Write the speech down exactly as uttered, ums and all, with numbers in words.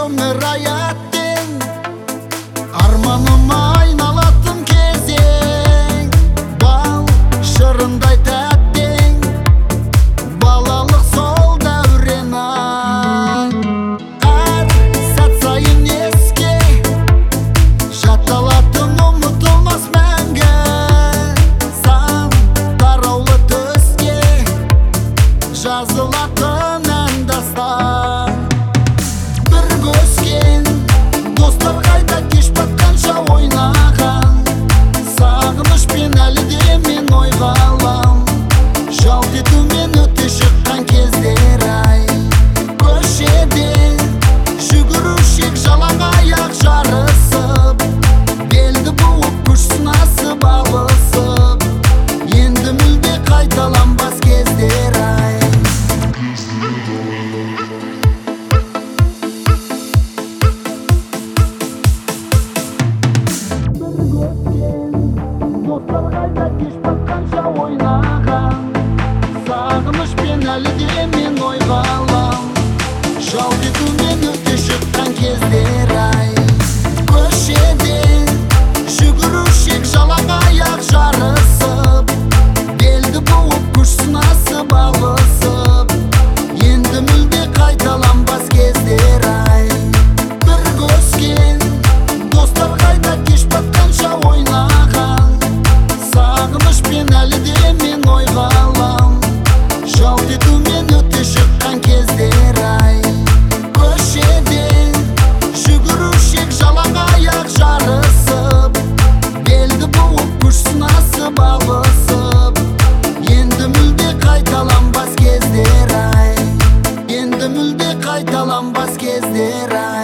өмір аяттың арманыма айналатын кезең, бал шырындай тәттің балалық сол дәурен ай. Әр сәт сайын еске жатталатын ұмытылмас мәңгі, сан тараулы түске жазылатын ән дастан. Bir көскен достар қайда кеш батқанша ойнаған, сағынышпен әлі де мен ойға алам. Жалт етумен өте шыққан кездер ай. Көшеде жүгірушек жалаң аяқ жарысып, белді буып күш сынасып алысып, енді мүлде қайталанбас кездер ай. Достар қайда кеш батқанша ойнаған, сағынышпен әлі де мен ойға алам. Жалт етумен өте шыққан кездер ай. Көшеде жүгірушек жалаң аяқ жарысып, белді буып күш сынасып алысып, енді мүлде қайталанбас кездер ай. Bir көскен достар қайда кеш батқанша ойнаған, сағынышпен әлі де мен ойға алам. Жалт етумен өте шыққан кездер ай. Көшеде жүгірушек жалаң аяқ жарысып, белді буып күш сынасып алысып, енді мүлде қайталанбас кездер ай. Енді мүлде қайталанбас кездер ай.